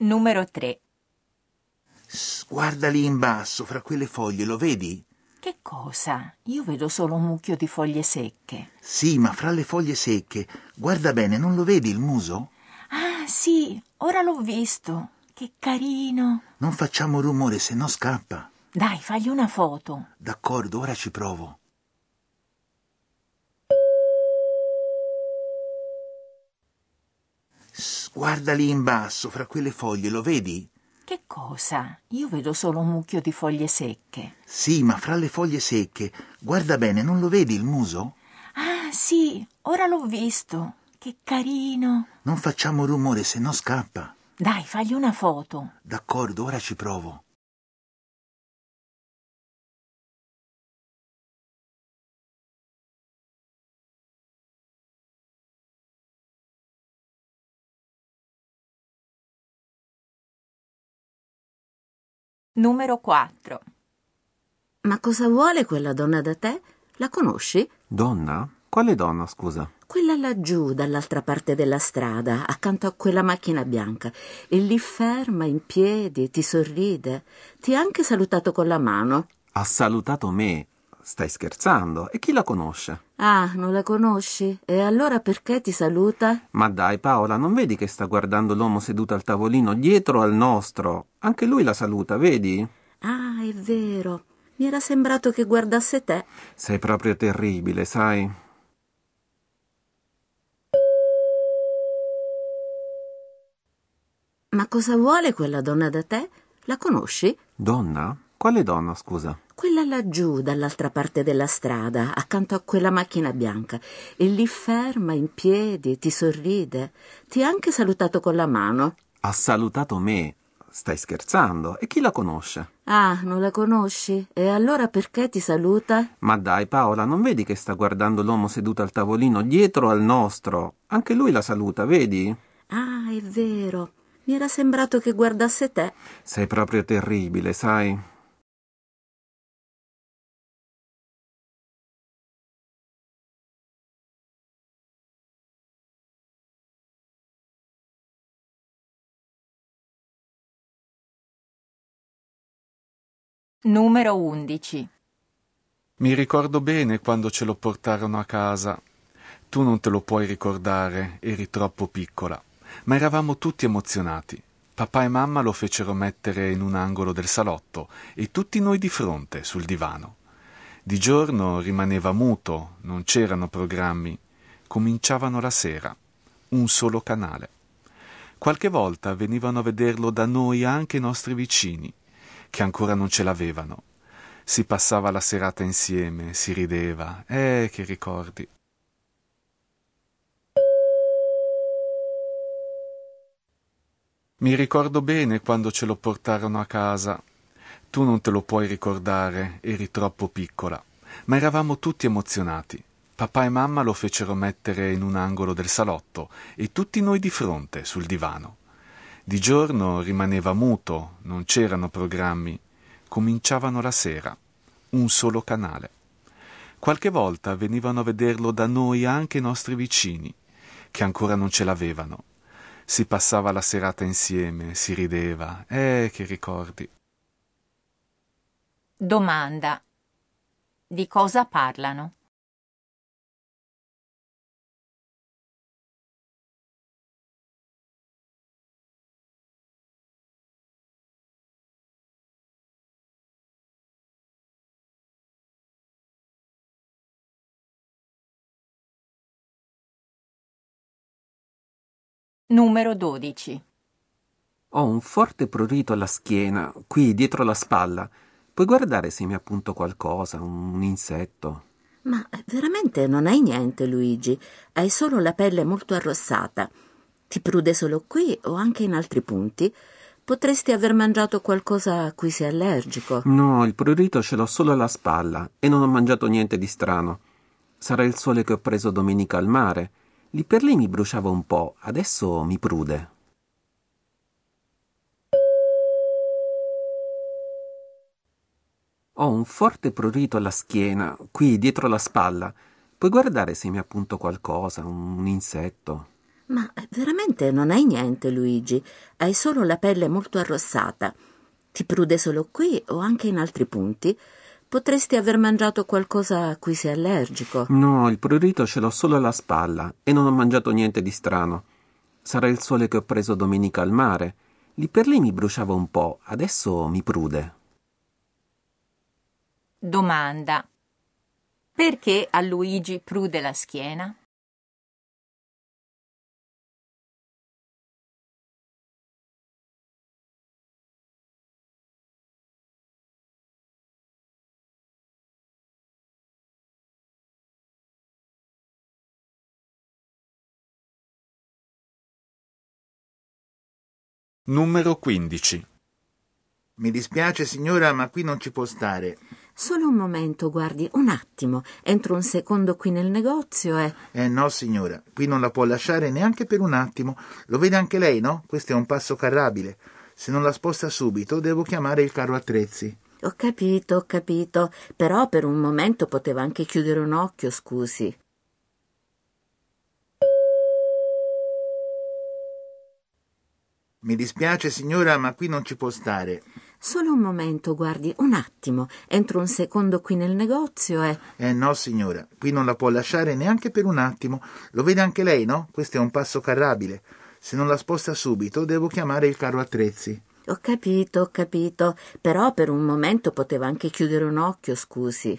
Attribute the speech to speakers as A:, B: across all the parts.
A: Numero 3.
B: Guarda lì in basso, fra quelle foglie, lo vedi?
A: Che cosa? Io vedo solo un mucchio di foglie secche.
B: Sì, ma fra le foglie secche, guarda bene, non lo vedi il muso?
A: Ah, sì, ora l'ho visto. Che carino.
B: Non facciamo rumore, se no scappa.
A: Dai, fagli una foto.
B: D'accordo, ora ci provo. Guarda lì in basso, fra quelle foglie, lo vedi?
A: Che cosa? Io vedo solo un mucchio di foglie secche.
B: Sì, ma fra le foglie secche, guarda bene, non lo vedi il muso?
A: Ah, sì, ora l'ho visto. Che carino.
B: Non facciamo rumore, se no scappa.
A: Dai, fagli una foto.
B: D'accordo, ora ci provo.
A: Numero 4.
C: Ma cosa vuole quella donna da te? La conosci?
D: Donna? Quale donna, scusa?
C: Quella laggiù, dall'altra parte della strada, accanto a quella macchina bianca. E lì ferma, in piedi, ti sorride. Ti ha anche salutato con la mano.
D: Ha salutato me. Stai scherzando? E chi la conosce?
C: Ah, non la conosci? E allora perché ti saluta?
D: Ma dai, Paola, non vedi che sta guardando l'uomo seduto al tavolino dietro al nostro? Anche lui la saluta, vedi?
C: Ah, è vero. Mi era sembrato che guardasse te.
D: Sei proprio terribile, sai?
C: Ma cosa vuole quella donna da te? La conosci?
D: Donna? Quale donna, scusa?
C: Quella laggiù, dall'altra parte della strada, accanto a quella macchina bianca. E lì ferma, in piedi, ti sorride. Ti ha anche salutato con la mano.
D: Ha salutato me. Stai scherzando? E chi la conosce?
C: Ah, non la conosci? E allora perché ti saluta?
D: Ma dai, Paola, non vedi che sta guardando l'uomo seduto al tavolino dietro al nostro? Anche lui la saluta, vedi?
C: Ah, è vero. Mi era sembrato che guardasse te.
D: Sei proprio terribile, sai?
A: Numero 11.
E: Mi ricordo bene quando ce lo portarono a casa. Tu non te lo puoi ricordare, eri troppo piccola. Ma eravamo tutti emozionati. Papà e mamma lo fecero mettere in un angolo del salotto e tutti noi di fronte, sul divano. Di giorno rimaneva muto, non c'erano programmi. Cominciavano la sera. Un solo canale. Qualche volta venivano a vederlo da noi anche i nostri vicini, che ancora non ce l'avevano. Si passava la serata insieme, si rideva. Che ricordi. Mi ricordo bene quando ce lo portarono a casa. Tu non te lo puoi ricordare, eri troppo piccola. Ma eravamo tutti emozionati. Papà e mamma lo fecero mettere in un angolo del salotto e tutti noi di fronte, sul divano. Di giorno rimaneva muto, non c'erano programmi. Cominciavano la sera. Un solo canale. Qualche volta venivano a vederlo da noi anche i nostri vicini, che ancora non ce l'avevano. Si passava la serata insieme, si rideva. Che ricordi.
A: Domanda. Di cosa parlano? Numero 12.
D: Ho un forte prurito alla schiena, qui dietro la spalla. Puoi guardare se mi appunto qualcosa, un insetto?
C: Ma veramente non hai niente, Luigi. Hai solo la pelle molto arrossata. Ti prude solo qui o anche in altri punti? Potresti aver mangiato qualcosa a cui sei allergico.
D: No, il prurito ce l'ho solo alla spalla e non ho mangiato niente di strano. Sarà il sole che ho preso domenica al mare. Lì per lì mi bruciava un po', adesso mi prude. Ho un forte prurito alla schiena, qui dietro la spalla. Puoi guardare se mi appunto qualcosa, un insetto?
C: Ma veramente non hai niente, Luigi. Hai solo la pelle molto arrossata. Ti prude solo qui o anche in altri punti? Potresti aver mangiato qualcosa a cui sei allergico.
D: No, il prurito ce l'ho solo alla spalla e non ho mangiato niente di strano. Sarà il sole che ho preso domenica al mare. Lì per lì mi bruciava un po', adesso mi prude.
A: Domanda. Perché a Luigi prude la schiena?
E: Numero 15.
B: Mi dispiace signora, ma qui non ci può stare.
C: Solo un momento, guardi, un attimo. Entro un secondo qui nel negozio e...
B: No signora, qui non la può lasciare neanche per un attimo. Lo vede anche lei, no? Questo è un passo carrabile. Se non la sposta subito, devo chiamare il carro attrezzi.
C: Ho capito. Però per un momento poteva anche chiudere un occhio, scusi.
B: Mi dispiace signora, ma qui non ci può stare.
C: Solo un momento, guardi, un attimo. Entro un secondo qui nel negozio e...
B: No signora, qui non la può lasciare neanche per un attimo. Lo vede anche lei, no? Questo è un passo carrabile. Se non la sposta subito, devo chiamare il carro attrezzi.
C: Ho capito. Però per un momento poteva anche chiudere un occhio, scusi.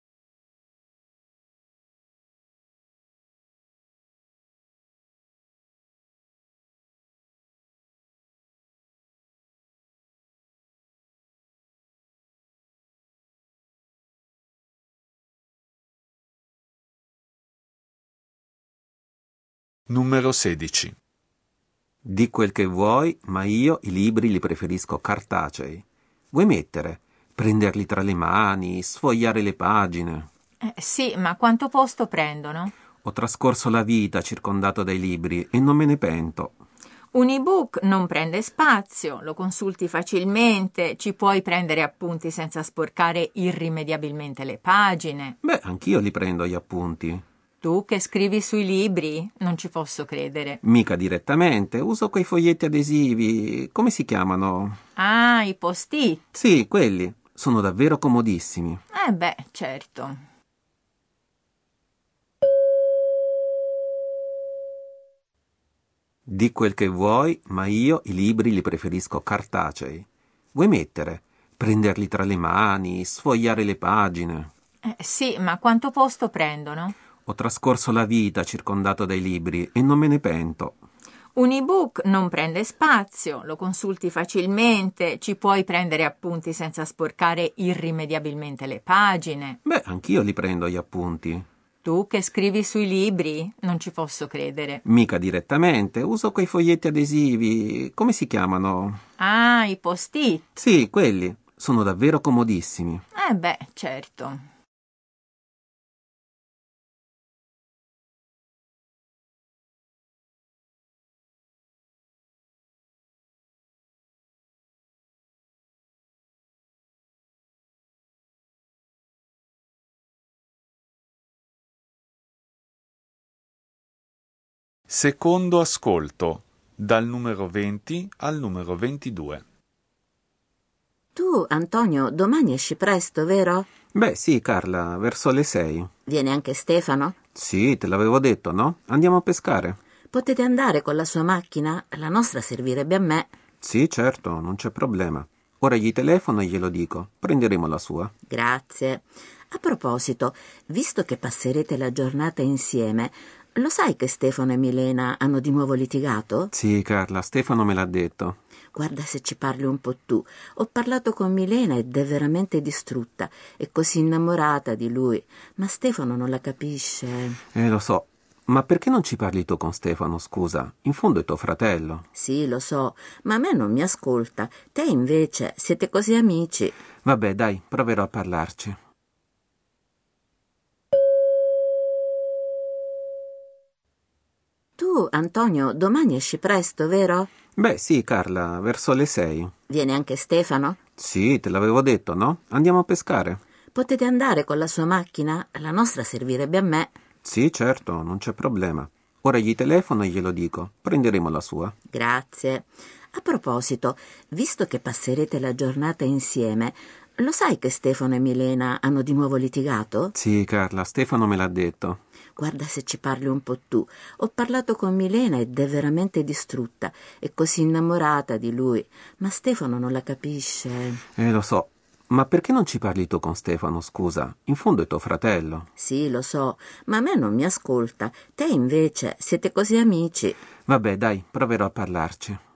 E: Numero 16.
D: Di quel che vuoi, ma io i libri li preferisco cartacei. Vuoi mettere? Prenderli tra le mani, sfogliare le pagine.
A: Sì, ma quanto posto prendono?
D: Ho trascorso la vita circondato dai libri e non me ne pento.
A: Un ebook non prende spazio, lo consulti facilmente, ci puoi prendere appunti senza sporcare irrimediabilmente le pagine.
D: Beh, anch'io li prendo gli appunti.
A: Tu che scrivi sui libri? Non ci posso credere.
D: Mica direttamente, uso quei foglietti adesivi. Come si chiamano?
A: Ah, i post-it.
D: Sì, quelli. Sono davvero comodissimi.
A: Beh, certo.
D: Di quel che vuoi, ma io i libri li preferisco cartacei. Vuoi mettere? Prenderli tra le mani, sfogliare le pagine.
A: Sì, ma quanto posto prendono?
D: Ho trascorso la vita circondato dai libri e non me ne pento.
A: Un ebook non prende spazio, lo consulti facilmente, ci puoi prendere appunti senza sporcare irrimediabilmente le pagine.
D: Beh, anch'io li prendo gli appunti.
A: Tu che scrivi sui libri? Non ci posso credere.
D: Mica direttamente, uso quei foglietti adesivi. Come si chiamano?
A: Ah, i post-it.
D: Sì, quelli. Sono davvero comodissimi.
A: Beh, certo.
E: Secondo ascolto, dal numero 20 al numero 22.
C: Tu, Antonio, domani esci presto, vero?
D: Beh, sì, Carla, verso le 6.
C: Viene anche Stefano?
D: Sì, te l'avevo detto, no? Andiamo a pescare.
C: Potete andare con la sua macchina? La nostra servirebbe a me.
D: Sì, certo, non c'è problema. Ora gli telefono e glielo dico. Prenderemo la sua.
C: Grazie. A proposito, visto che passerete la giornata insieme, lo sai che Stefano e Milena hanno di nuovo litigato?
D: Sì, Carla, Stefano me l'ha detto.
C: Guarda se ci parli un po' tu. Ho parlato con Milena ed è veramente distrutta. È così innamorata di lui. Ma Stefano non la capisce.
D: Lo so. Ma perché non ci parli tu con Stefano, scusa? In fondo è tuo fratello.
C: Sì, lo so, ma a me non mi ascolta. Te invece siete così amici.
D: Vabbè, dai, proverò a parlarci.
C: Tu, Antonio, domani esci presto, vero?
D: Beh, sì, Carla, verso le 6.
C: Viene anche Stefano?
D: Sì, te l'avevo detto, no? Andiamo a pescare.
C: Potete andare con la sua macchina? La nostra servirebbe a me.
D: Sì, certo, non c'è problema. Ora gli telefono e glielo dico. Prenderemo la sua.
C: Grazie. A proposito, visto che passerete la giornata insieme, lo sai che Stefano e Milena hanno di nuovo litigato?
D: Sì, Carla, Stefano me l'ha detto.
C: Guarda se ci parli un po' tu. Ho parlato con Milena ed è veramente distrutta. È così innamorata di lui. Ma Stefano non la capisce.
D: Lo so. Ma perché non ci parli tu con Stefano, scusa? In fondo è tuo fratello.
C: Sì, lo so, ma a me non mi ascolta. Te invece siete così amici.
D: Vabbè, dai, proverò a parlarci.